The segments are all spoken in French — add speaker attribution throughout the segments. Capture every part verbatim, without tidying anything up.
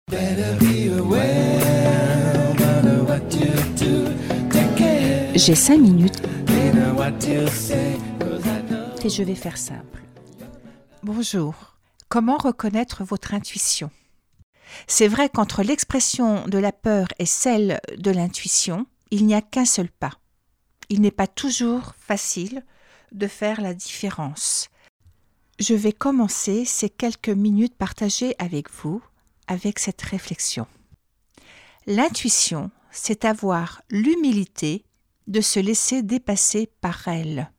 Speaker 1: J'ai cinq minutes et je vais faire simple. Bonjour. Comment reconnaître votre intuition ? C'est vrai qu'entre l'expression de la peur et celle de l'intuition, il n'y a qu'un seul pas. Il n'est pas toujours facile de faire la différence. Je vais commencer ces quelques minutes partagées avec vous avec cette réflexion. L'intuition, c'est avoir l'humilité de se laisser dépasser par elle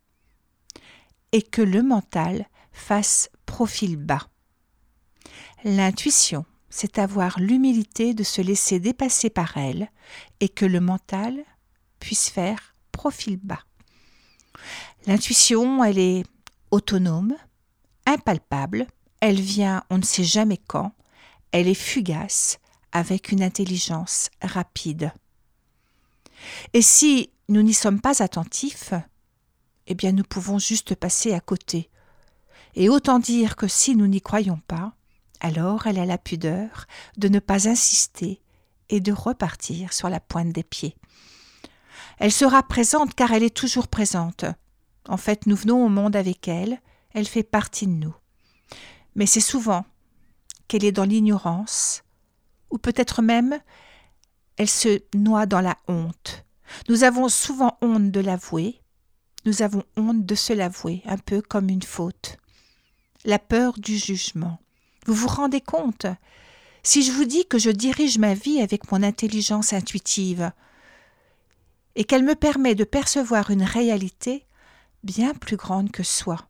Speaker 1: et que le mental fasse profil bas. L'intuition, c'est avoir l'humilité de se laisser dépasser par elle et que le mental puisse faire profil bas. L'intuition, elle est autonome, impalpable, elle vient on ne sait jamais quand, elle est fugace, avec une intelligence rapide. Et si nous n'y sommes pas attentifs, eh bien nous pouvons juste passer à côté. Et autant dire que si nous n'y croyons pas, alors elle a la pudeur de ne pas insister et de repartir sur la pointe des pieds. Elle sera présente car elle est toujours présente. En fait, nous venons au monde avec elle, elle fait partie de nous. Mais c'est souvent qu'elle est dans l'ignorance, ou peut-être même elle se noie dans la honte. Nous avons souvent honte de l'avouer, nous avons honte de se l'avouer, un peu comme une faute. La peur du jugement. Vous vous rendez compte ? Si je vous dis que je dirige ma vie avec mon intelligence intuitive et qu'elle me permet de percevoir une réalité bien plus grande que soi.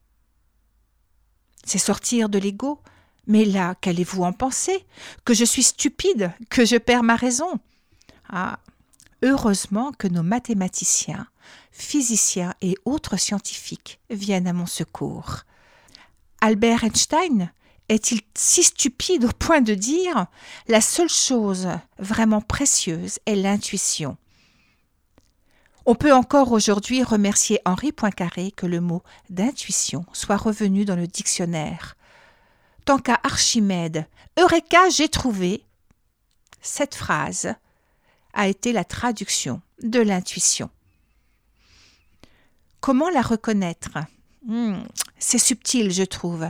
Speaker 1: C'est sortir de l'ego, mais là, qu'allez-vous en penser ? Que je suis stupide ? Que je perds ma raison ? Ah, heureusement que nos mathématiciens, physiciens et autres scientifiques viennent à mon secours. Albert Einstein est-il si stupide au point de dire « La seule chose vraiment précieuse est l'intuition ». On peut encore aujourd'hui remercier Henri Poincaré que le mot d'intuition soit revenu dans le dictionnaire. Tant qu'à Archimède, « Eureka, j'ai trouvé !» Cette phrase a été la traduction de l'intuition. Comment la reconnaître ? hmm, C'est subtil, je trouve.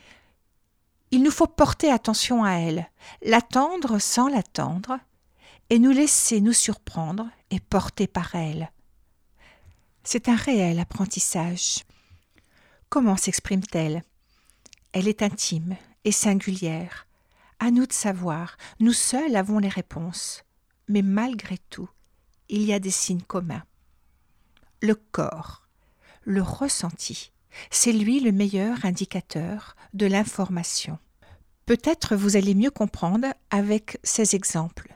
Speaker 1: Il nous faut porter attention à elle, l'attendre sans l'attendre, et nous laisser nous surprendre et porter par elle. C'est un réel apprentissage. Comment s'exprime-t-elle ? Elle est intime et singulière. À nous de savoir, nous seuls avons les réponses. Mais malgré tout, il y a des signes communs. Le corps, le ressenti, c'est lui le meilleur indicateur de l'information. Peut-être vous allez mieux comprendre avec ces exemples.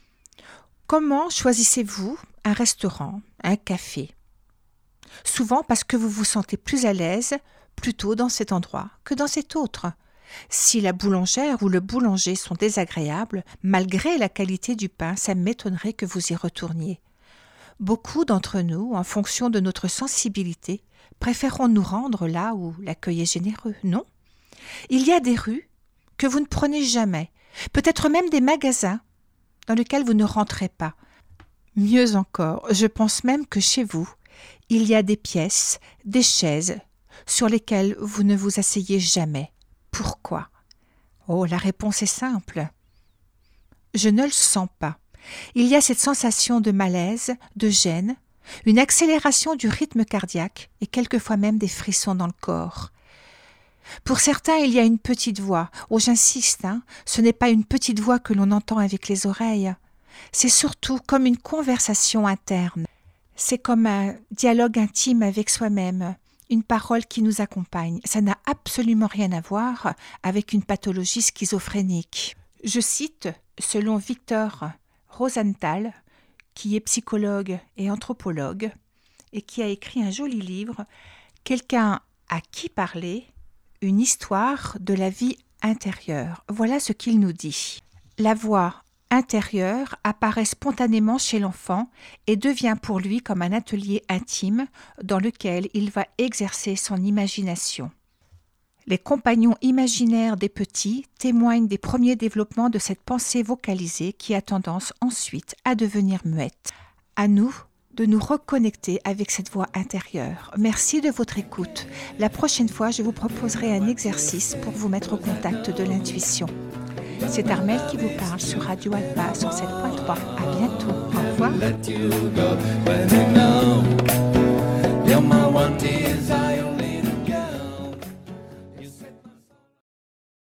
Speaker 1: Comment choisissez-vous un restaurant, un café ? Souvent parce que vous vous sentez plus à l'aise plutôt dans cet endroit que dans cet autre. Si la boulangère ou le boulanger sont désagréables, malgré la qualité du pain, ça m'étonnerait que vous y retourniez. Beaucoup d'entre nous, en fonction de notre sensibilité, préférons nous rendre là où l'accueil est généreux, non ? Il y a des rues que vous ne prenez jamais, peut-être même des magasins dans lesquels vous ne rentrez pas. Mieux encore, je pense même que chez vous, il y a des pièces, des chaises sur lesquelles vous ne vous asseyez jamais. Pourquoi ? Oh, la réponse est simple. Je ne le sens pas. Il y a cette sensation de malaise, de gêne, une accélération du rythme cardiaque et quelquefois même des frissons dans le corps. Pour certains, il y a une petite voix. Oh, j'insiste, hein, ce n'est pas une petite voix que l'on entend avec les oreilles. C'est surtout comme une conversation interne. C'est comme un dialogue intime avec soi-même. Une parole qui nous accompagne. Ça n'a absolument rien à voir avec une pathologie schizophrénique. Je cite, selon Victor Rosenthal, qui est psychologue et anthropologue, et qui a écrit un joli livre, « Quelqu'un à qui parler, une histoire de la vie intérieure ». Voilà ce qu'il nous dit. La voix intérieur apparaît spontanément chez l'enfant et devient pour lui comme un atelier intime dans lequel il va exercer son imagination. Les compagnons imaginaires des petits témoignent des premiers développements de cette pensée vocalisée qui a tendance ensuite à devenir muette. À nous de nous reconnecter avec cette voix intérieure. Merci de votre écoute. La prochaine fois, je vous proposerai un exercice pour vous mettre au contact de l'intuition. C'est Armelle qui vous parle sur Radio Alpa cent sept point trois. À bientôt. Au revoir.